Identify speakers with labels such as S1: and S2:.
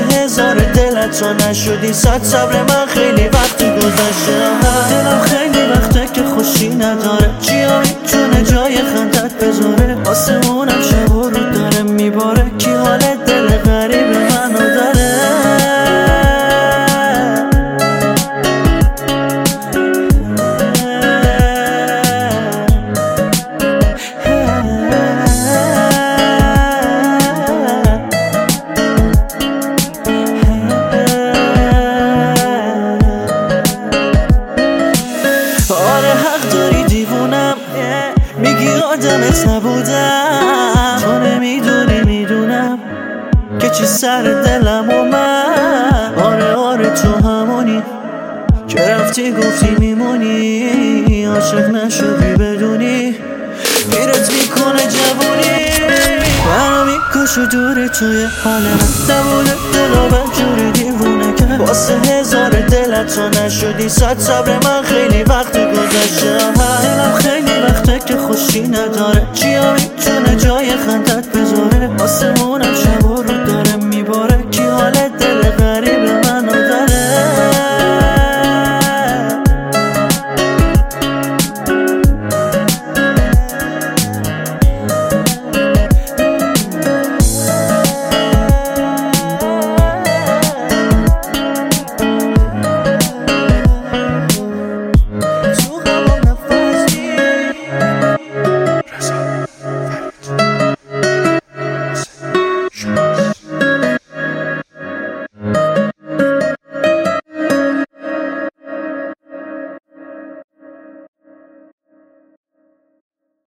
S1: هزار دلت تو نشدی صد صبر من خیلی وقت گذشته. دلم خیلی وقته که خوشی نداره، چیا میتونه جای خندت بذاره؟ آسمونم شب و رو داره میباره، کی حال دل غریب منو داره؟ آره حق داری دیوونم، میگی آدمت نبودم، تو نمیدونی میدونم که چی سر دلم و من. آره تو همونی که رفتی گفتی میمونی، عاشق نشدی بدونی میرت میکنه جوونی. منو میکشه دوری توی حال من، نبوده دلو به جوری دیوونه کرد. واسه هزار دلت تو نشدی صد صبر من خیلی وقت گذشته. دلم خیلی وقته که خوشی نداره،